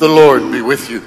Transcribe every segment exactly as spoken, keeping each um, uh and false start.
The Lord be with you.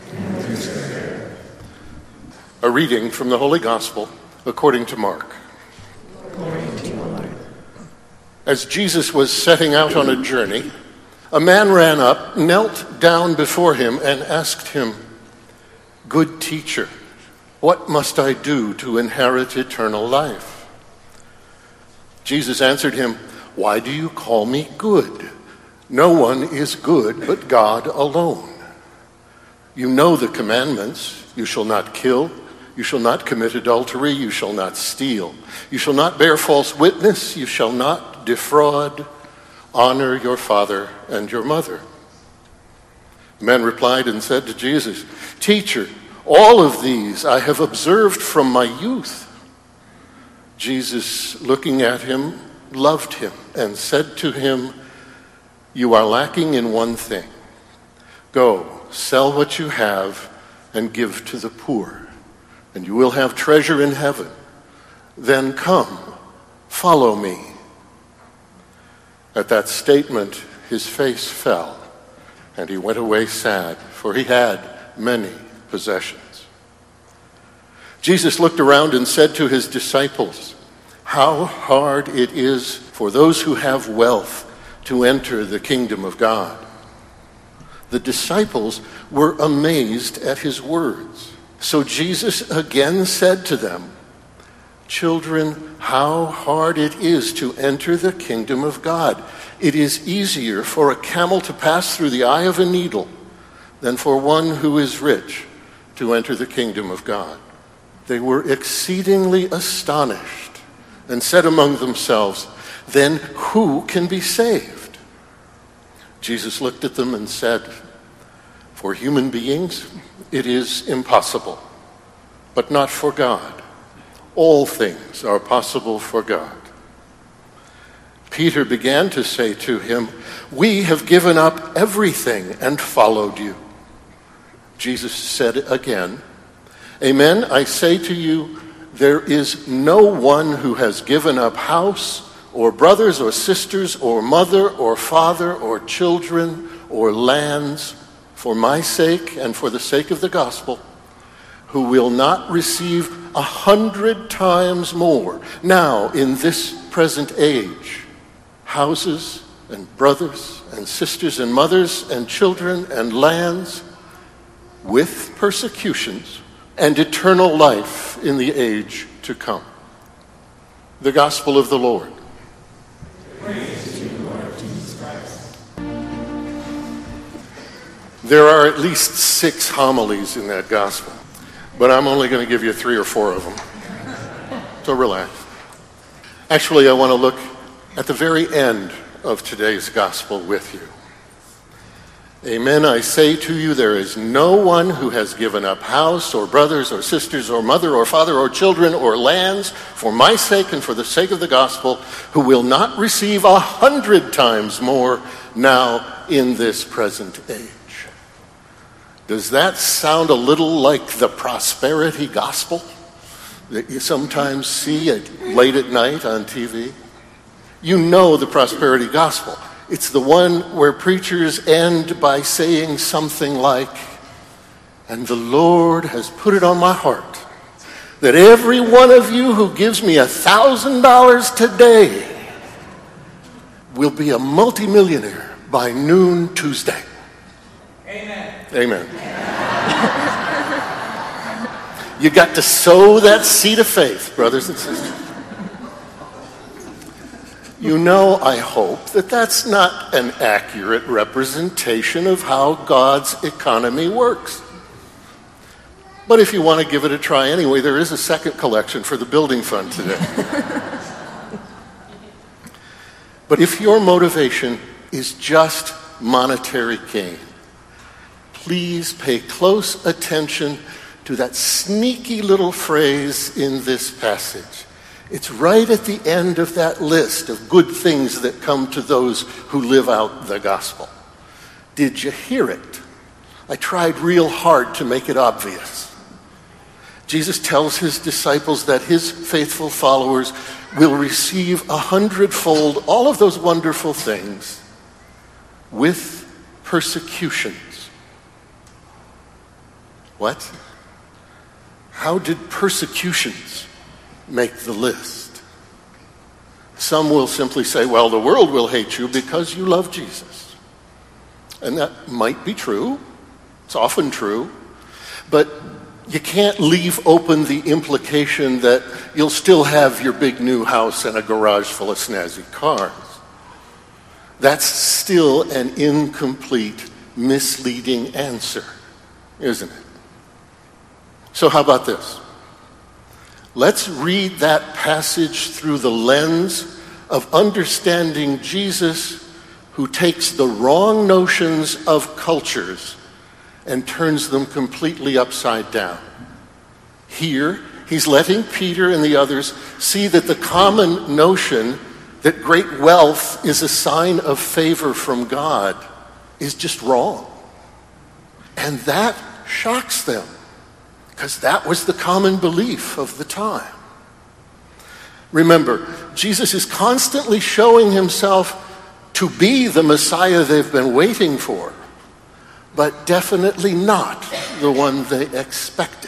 A reading from the Holy Gospel according to Mark. Glory to you, Lord. As Jesus was setting out on a journey, a man ran up, knelt down before him, and asked him, "Good teacher, what must I do to inherit eternal life?" Jesus answered him, "Why do you call me good? No one is good but God alone. You know the commandments. You shall not kill. You shall not commit adultery. You shall not steal. You shall not bear false witness. You shall not defraud. Honor your father and your mother." The man replied and said to Jesus, "Teacher, all of these I have observed from my youth." Jesus, looking at him, loved him and said to him, "You are lacking in one thing. Go, sell what you have and give to the poor, and you will have treasure in heaven. Then come, follow me." At that statement, his face fell, and he went away sad, for he had many possessions. Jesus looked around and said to his disciples, "How hard it is for those who have wealth to enter the kingdom of God." The disciples were amazed at his words. So Jesus again said to them, "Children, how hard it is to enter the kingdom of God. It is easier for a camel to pass through the eye of a needle than for one who is rich to enter the kingdom of God." They were exceedingly astonished and said among themselves, "Then who can be saved?" Jesus looked at them and said, "For human beings it is impossible, but not for God. All things are possible for God." Peter began to say to him, "We have given up everything and followed you." Jesus said again, "Amen, I say to you, there is no one who has given up house or brothers or sisters or mother or father or children or lands for my sake and for the sake of the gospel, who will not receive a hundred times more now in this present age, houses and brothers and sisters and mothers and children and lands, with persecutions, and eternal life in the age to come." The Gospel of the Lord. Praise to you, Lord Jesus Christ. There are at least six homilies in that gospel, but I'm only going to give you three or four of them. So relax. Actually, I want to look at the very end of today's gospel with you. "Amen, I say to you, there is no one who has given up house or brothers or sisters or mother or father or children or lands for my sake and for the sake of the gospel, who will not receive a hundred times more now in this present age." Does that sound a little like the prosperity gospel that you sometimes see at, late at night on T V? You know the prosperity gospel. It's the one where preachers end by saying something like, "And the Lord has put it on my heart that every one of you who gives me a thousand dollars today will be a multimillionaire by noon Tuesday." Amen. Amen. You got to sow that seed of faith, brothers and sisters. You know, I hope, that that's not an accurate representation of how God's economy works. But if you want to give it a try anyway, there is a second collection for the building fund today. But if your motivation is just monetary gain, please pay close attention to that sneaky little phrase in this passage. It's right at the end of that list of good things that come to those who live out the gospel. Did you hear it? I tried real hard to make it obvious. Jesus tells his disciples that his faithful followers will receive a hundredfold all of those wonderful things with persecutions What? How did persecutions make the list? Some will simply say, well, the world will hate you because you love Jesus. And that might be true. It's often true. But you can't leave open the implication that you'll still have your big new house and a garage full of snazzy cars. That's still an incomplete, misleading answer, isn't it? So how about this? Let's read that passage through the lens of understanding Jesus, who takes the wrong notions of cultures and turns them completely upside down. Here, he's letting Peter and the others see that the common notion that great wealth is a sign of favor from God is just wrong. And that shocks them, because that was the common belief of the time. Remember, Jesus is constantly showing himself to be the Messiah they've been waiting for, but definitely not the one they expected.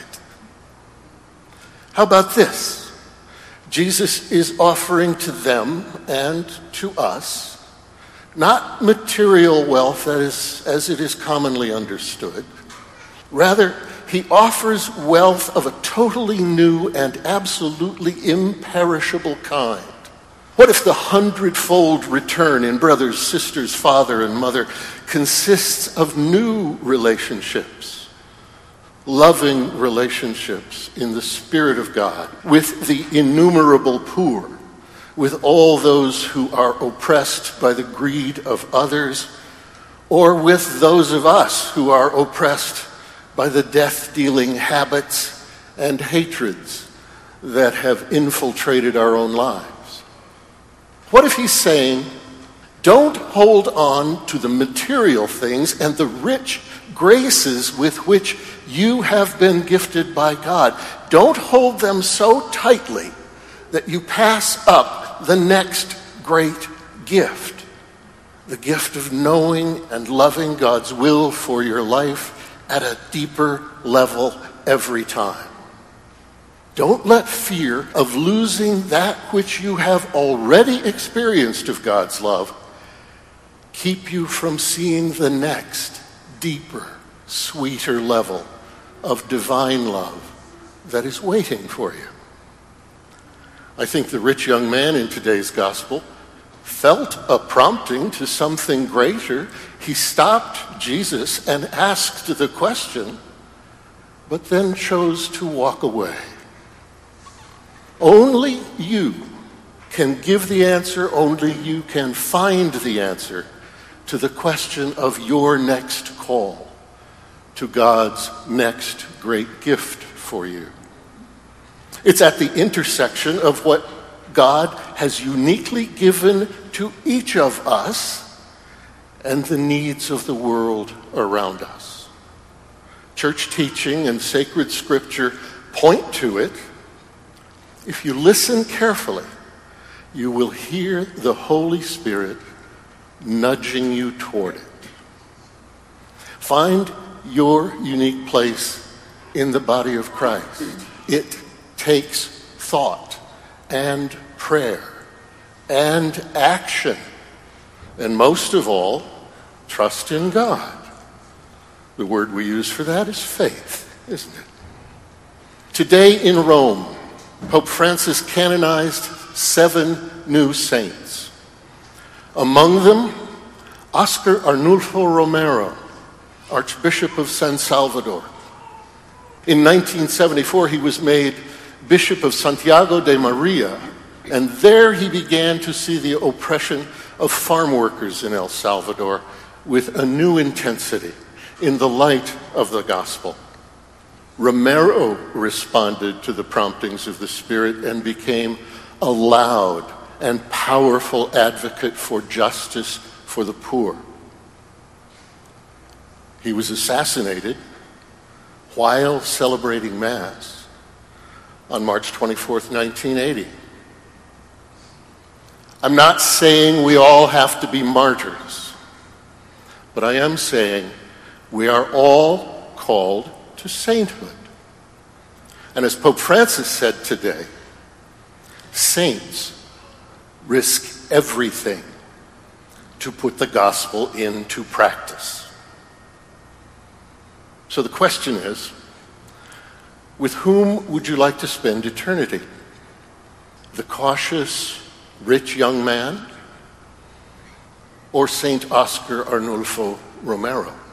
How about this? Jesus is offering to them and to us not material wealth as, as it is commonly understood. Rather, he offers wealth of a totally new and absolutely imperishable kind. What if the hundredfold return in brothers, sisters, father, and mother consists of new relationships, loving relationships in the Spirit of God, with the innumerable poor, with all those who are oppressed by the greed of others, or with those of us who are oppressed by the death-dealing habits and hatreds that have infiltrated our own lives? What if he's saying, don't hold on to the material things and the rich graces with which you have been gifted by God. Don't hold them so tightly that you pass up the next great gift, the gift of knowing and loving God's will for your life at a deeper level every time. Don't let fear of losing that which you have already experienced of God's love keep you from seeing the next, deeper, sweeter level of divine love that is waiting for you. I think the rich young man in today's gospel felt a prompting to something greater. He stopped Jesus and asked the question, but then chose to walk away. Only you can give the answer, only you can find the answer to the question of your next call, to God's next great gift for you. It's at the intersection of what God has uniquely given to each of us and the needs of the world around us. Church teaching and sacred scripture point to it. If you listen carefully, you will hear the Holy Spirit nudging you toward it. Find your unique place in the body of Christ. It takes thought and prayer and action, and most of all, trust in God. The word we use for that is faith, isn't it? Today in Rome, Pope Francis canonized seven new saints. Among them, Oscar Arnulfo Romero, Archbishop of San Salvador. In nineteen seventy-four, he was made Bishop of Santiago de Maria, and there he began to see the oppression of farm workers in El Salvador with a new intensity in the light of the gospel. Romero responded to the promptings of the Spirit and became a loud and powerful advocate for justice for the poor. He was assassinated while celebrating Mass on March twenty-fourth, nineteen eighty. I'm not saying we all have to be martyrs, but I am saying we are all called to sainthood. And as Pope Francis said today, saints risk everything to put the gospel into practice. So the question is, with whom would you like to spend eternity? The cautious, rich young man, or Saint Oscar Arnulfo Romero?